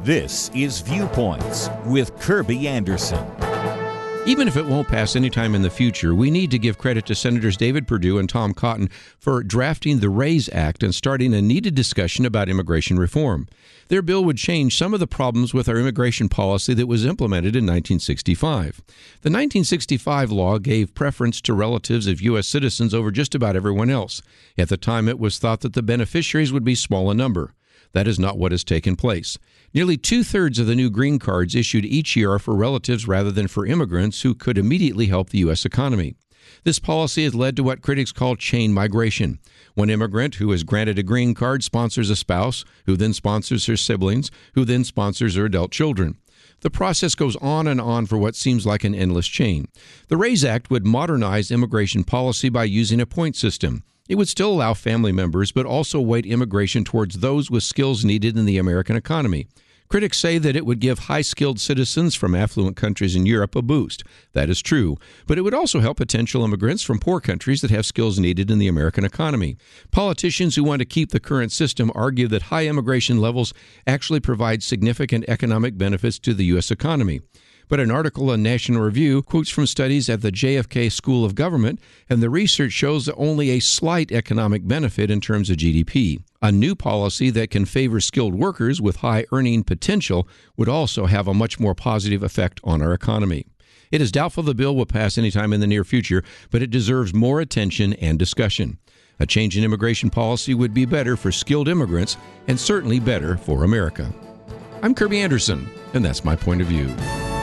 This is Viewpoints with Kirby Anderson. Even if it won't pass anytime in the future, we need to give credit to Senators David Perdue and Tom Cotton for drafting the RAISE Act and starting a needed discussion about immigration reform. Their bill would change some of the problems with our immigration policy that was implemented in 1965. The 1965 law gave preference to relatives of U.S. citizens over just about everyone else. At the time, it was thought that the beneficiaries would be small in number. That is not what has taken place. Nearly two-thirds of the new green cards issued each year are for relatives rather than for immigrants who could immediately help the U.S. economy. This policy has led to what critics call chain migration. One immigrant who is granted a green card sponsors a spouse, who then sponsors her siblings, who then sponsors her adult children. The process goes on and on for what seems like an endless chain. The RAISE Act would modernize immigration policy by using a point system. It would still allow family members, but also weight immigration towards those with skills needed in the American economy. Critics say that it would give high-skilled citizens from affluent countries in Europe a boost. That is true, but it would also help potential immigrants from poor countries that have skills needed in the American economy. Politicians who want to keep the current system argue that high immigration levels actually provide significant economic benefits to the U.S. economy. But an article in National Review quotes from studies at the JFK School of Government, and the research shows that only a slight economic benefit in terms of GDP. A new policy that can favor skilled workers with high earning potential would also have a much more positive effect on our economy. It is doubtful the bill will pass anytime in the near future, but it deserves more attention and discussion. A change in immigration policy would be better for skilled immigrants and certainly better for America. I'm Kirby Anderson, and that's my point of view.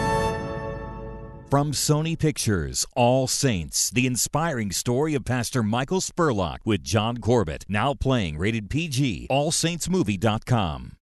From Sony Pictures, All Saints, the inspiring story of Pastor Michael Spurlock with John Corbett, now playing rated PG, allsaintsmovie.com.